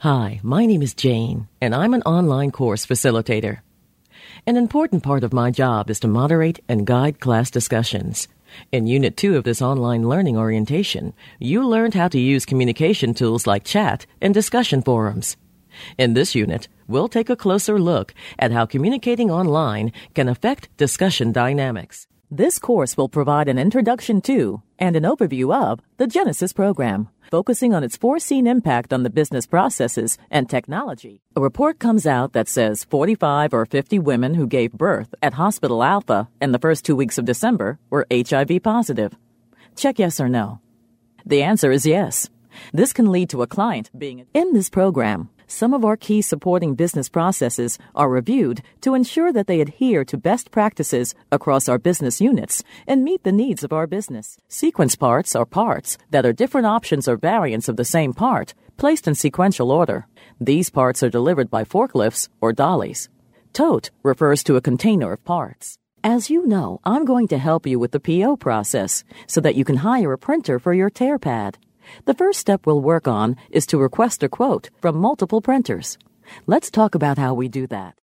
Hi, my name is Jane, and I'm an online course facilitator. An important part of my job is to moderate and guide class discussions. In Unit 2 of this online learning orientation, you learned how to use communication tools like chat and discussion forums. In this unit, we'll take a closer look at how communicating online can affect discussion dynamics. This course will provide an introduction to and an overview of the Genesis program, focusing on its foreseen impact on the business processes and technology. A report comes out that says 45 or 50 women who gave birth at Hospital Alpha in the first 2 weeks of December were HIV positive. Check yes or no. The answer is yes. This can lead to a client being in this program. Some of our key supporting business processes are reviewed to ensure that they adhere to best practices across our business units and meet the needs of our business. Sequence parts are parts that are different options or variants of the same part placed in sequential order. These parts are delivered by forklifts or dollies. Tote refers to a container of parts. As you know, I'm going to help you with the PO process so that you can hire a printer for your tear pad. The first step we'll work on is to request a quote from multiple printers. Let's talk about how we do that.